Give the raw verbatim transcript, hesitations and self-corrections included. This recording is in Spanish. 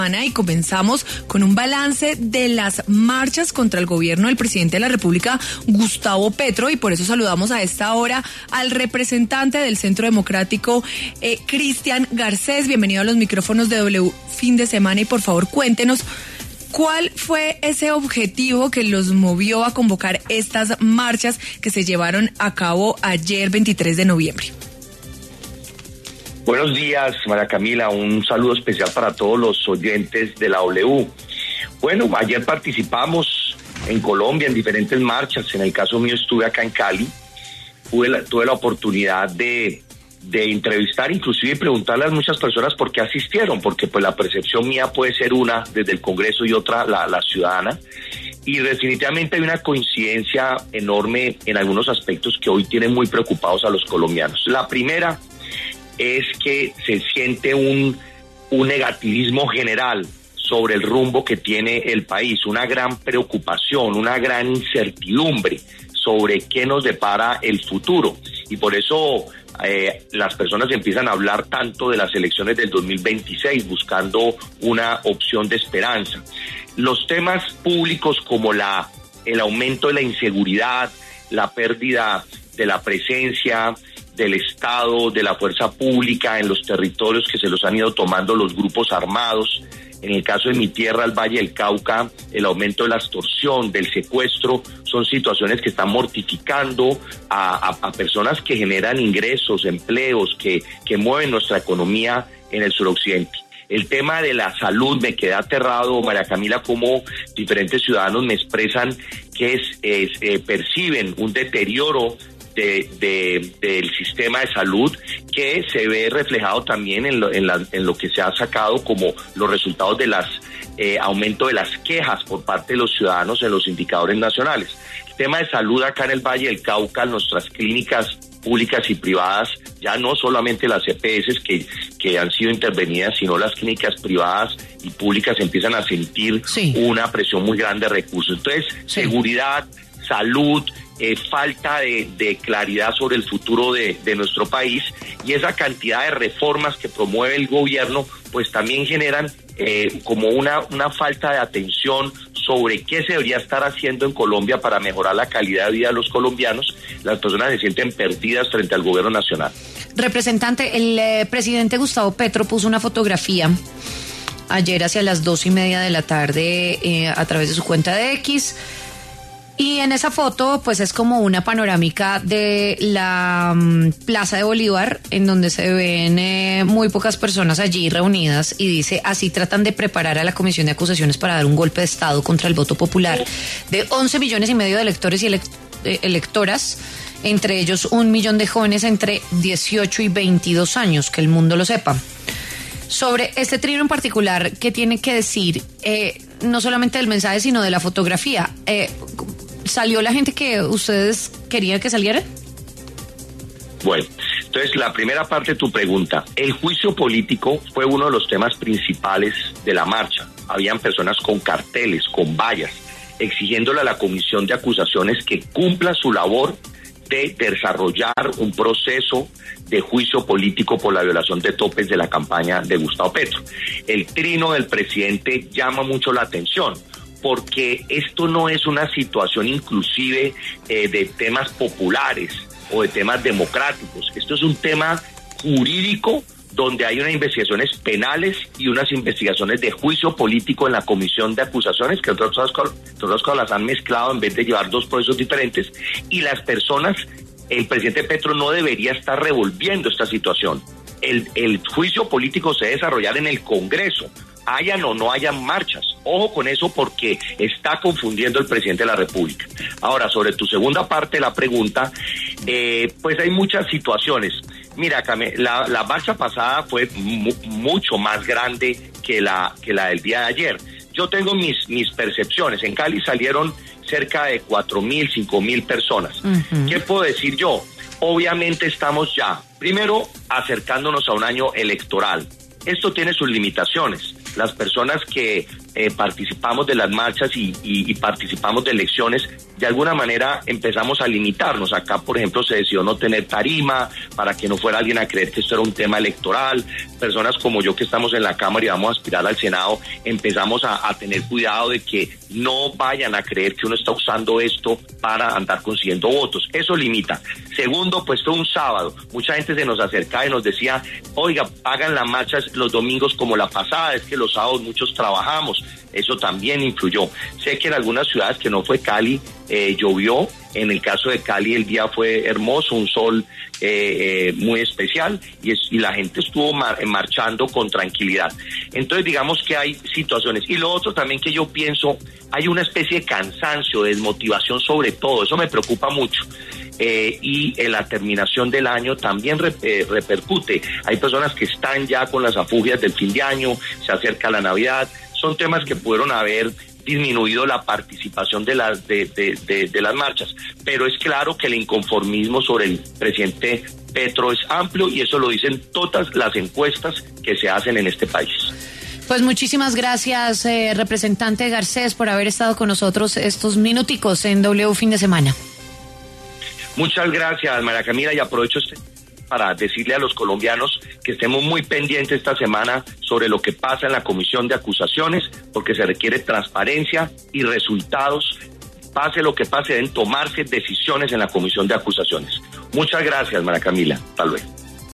Y comenzamos con un balance de las marchas contra el gobierno del presidente de la República, Gustavo Petro, y por eso saludamos a esta hora al representante del Centro Democrático, eh, Cristian Garcés. Bienvenido a los micrófonos de W Fin de Semana y por favor cuéntenos cuál fue ese objetivo que los movió a convocar estas marchas que se llevaron a cabo ayer veintitrés de noviembre. Buenos días, María Camila, un saludo especial para todos los oyentes de la W. Bueno, ayer participamos en Colombia en diferentes marchas. En el caso mío estuve acá en Cali. Tuve la, tuve la oportunidad de, de entrevistar, inclusive preguntarle a muchas personas por qué asistieron, porque pues la percepción mía puede ser una desde el Congreso y otra la, la ciudadana. Y definitivamente hay una coincidencia enorme en algunos aspectos que hoy tienen muy preocupados a los colombianos. La primera es que se siente un, un negativismo general sobre el rumbo que tiene el país, una gran preocupación, una gran incertidumbre sobre qué nos depara el futuro. Y por eso eh, las personas empiezan a hablar tanto de las elecciones del dos mil veintiséis, buscando una opción de esperanza. Los temas públicos como la, el aumento de la inseguridad, la pérdida de la presencia del Estado, de la fuerza pública en los territorios que se los han ido tomando los grupos armados. En el caso de mi tierra, el Valle del Cauca, el aumento de la extorsión, del secuestro, son situaciones que están mortificando a, a, a personas que generan ingresos, empleos, que, que mueven nuestra economía en el suroccidente. El tema de la salud, me queda aterrado, María Camila, como diferentes ciudadanos me expresan que es, es, eh, perciben un deterioro De, de, del sistema de salud que se ve reflejado también en lo, en, la, en lo que se ha sacado como los resultados de las eh, aumento de las quejas por parte de los ciudadanos en los indicadores nacionales. El tema de salud acá en el Valle del Cauca, nuestras clínicas públicas y privadas, ya no solamente las E P S que, que han sido intervenidas, sino las clínicas privadas y públicas empiezan a sentir sí. una presión muy grande de recursos. Entonces, sí. seguridad, salud, Eh, falta de, de claridad sobre el futuro de, de nuestro país, y esa cantidad de reformas que promueve el gobierno pues también generan eh, como una, una falta de atención sobre qué se debería estar haciendo en Colombia para mejorar la calidad de vida de los colombianos. Las personas se sienten perdidas frente al gobierno nacional. Representante, el eh, presidente Gustavo Petro puso una fotografía ayer hacia las dos y media de la tarde eh, a través de su cuenta de X. Y en esa foto, pues es como una panorámica de la um, Plaza de Bolívar, en donde se ven eh, muy pocas personas allí reunidas, y dice: así tratan de preparar a la Comisión de Acusaciones para dar un golpe de Estado contra el voto popular de once millones y medio de electores y elect- eh, electoras, entre ellos un millón de jóvenes entre dieciocho y veintidós años, que el mundo lo sepa. Sobre este trío en particular, ¿qué tiene que decir? Eh, no solamente del mensaje, sino de la fotografía. Eh, ¿Salió la gente que ustedes querían que saliera? Bueno, entonces la primera parte de tu pregunta. El juicio político fue uno de los temas principales de la marcha. Habían personas con carteles, con vallas, exigiéndole a la Comisión de Acusaciones que cumpla su labor de desarrollar un proceso de juicio político por la violación de topes de la campaña de Gustavo Petro. El trino del presidente llama mucho la atención, porque esto no es una situación inclusive eh, de temas populares o de temas democráticos. Esto es un tema jurídico donde hay unas investigaciones penales y unas investigaciones de juicio político en la Comisión de Acusaciones, que otras cosas las han mezclado en vez de llevar dos procesos diferentes, y las personas, el presidente Petro no debería estar revolviendo esta situación. El, el juicio político se debe desarrollar en el Congreso, hayan o no hayan marchas. Ojo con eso, porque está confundiendo el presidente de la República. Ahora, sobre tu segunda parte de la pregunta, eh, pues hay muchas situaciones. Mira, la, la marcha pasada fue mu- mucho más grande que la, que la del día de ayer. Yo tengo mis, mis percepciones. En Cali salieron cerca de cuatro mil, cinco mil personas. Uh-huh. ¿Qué puedo decir yo? Obviamente estamos ya, primero, acercándonos a un año electoral. Esto tiene sus limitaciones. Las personas que eh, participamos de las marchas y, y, y participamos de elecciones, de alguna manera empezamos a limitarnos. Acá, por ejemplo, se decidió no tener tarima para que no fuera alguien a creer que esto era un tema electoral. Personas como yo que estamos en la Cámara y vamos a aspirar al Senado, empezamos a, a tener cuidado de que no vayan a creer que uno está usando esto para andar consiguiendo votos. Eso limita. Segundo, pues fue un sábado. Mucha gente se nos acercaba y nos decía, oiga, hagan las marchas los domingos como la pasada, es que los sábados muchos trabajamos. Eso también influyó. Sé que en algunas ciudades, que no fue Cali, eh, llovió. En el caso de Cali el día fue hermoso, un sol eh, eh, muy especial y, es, y la gente estuvo mar, marchando con tranquilidad. Entonces digamos que hay situaciones. Y lo otro también que yo pienso, hay una especie de cansancio, de desmotivación sobre todo, eso me preocupa mucho. Eh, y en la terminación del año también re, eh, repercute. Hay personas que están ya con las afugias del fin de año, se acerca la Navidad. Son temas que pudieron haber disminuido la participación de las de, de, de, de las marchas, pero es claro que el inconformismo sobre el presidente Petro es amplio y eso lo dicen todas las encuestas que se hacen en este país. Pues muchísimas gracias, eh, representante Garcés, por haber estado con nosotros estos minuticos en W Fin de Semana. Muchas gracias, María Camila, y aprovecho este para decirle a los colombianos que estemos muy pendientes esta semana sobre lo que pasa en la comisión de acusaciones, porque se requiere transparencia y resultados. Pase lo que pase, deben tomarse decisiones en la comisión de acusaciones. Muchas gracias, María Camila. Hasta luego.